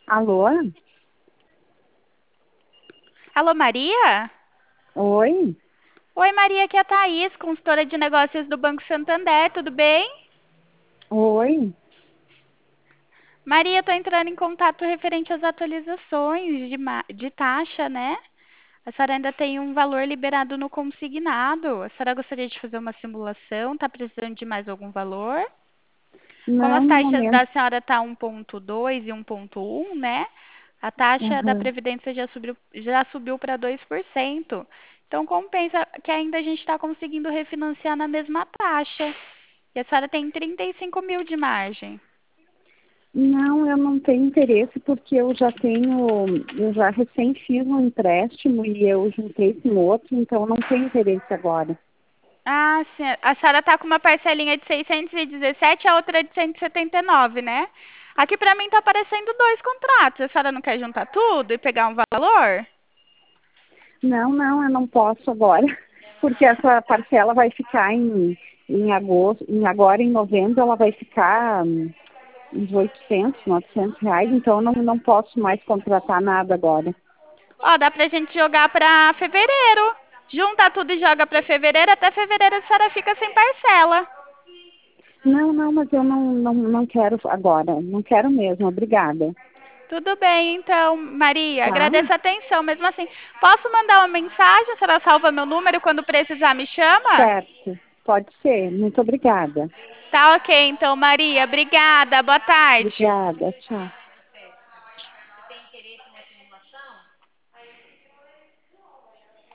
Alô? Alô, Maria? Oi? Oi, Maria, aqui é a Thaís, consultora de negócios do Banco Santander, tudo bem? Oi? Maria, estou entrando em contato referente às atualizações de taxa, né? A senhora ainda tem um valor liberado no consignado. A senhora gostaria de fazer uma simulação? Está precisando de mais algum valor? Como Não, as no taxas momento. da senhora tá 1,2 e 1,1, né? A taxa da Aham. Previdência já subiu para 2%. Então compensa que ainda a gente está conseguindo refinanciar na mesma taxa. E a senhora tem 35 mil de margem. Não, eu não tenho interesse porque eu já recém fiz um empréstimo e eu juntei com outro, então eu não tenho interesse agora. Ah, sim. A senhora tá com uma parcelinha de 617 e a outra de 179, né? Aqui para mim tá aparecendo dois contratos. A senhora não quer juntar tudo e pegar um valor? Não, eu não posso agora, porque essa parcela vai ficar em agosto, agora em novembro ela vai ficar uns 800, R$ 900, então eu não posso mais contratar nada agora. Ó, dá pra gente jogar pra fevereiro. Junta tudo e joga pra fevereiro. Até fevereiro a senhora fica sem parcela. Não, mas eu não quero agora, não quero mesmo, obrigada. Tudo bem, então, Maria. Tá? Agradeço a atenção. Mesmo assim, posso mandar uma mensagem? A senhora salva meu número quando precisar, me chama? Certo, pode ser. Muito obrigada. Tá ok, então, Maria. Obrigada. Boa tarde. Obrigada, tchau.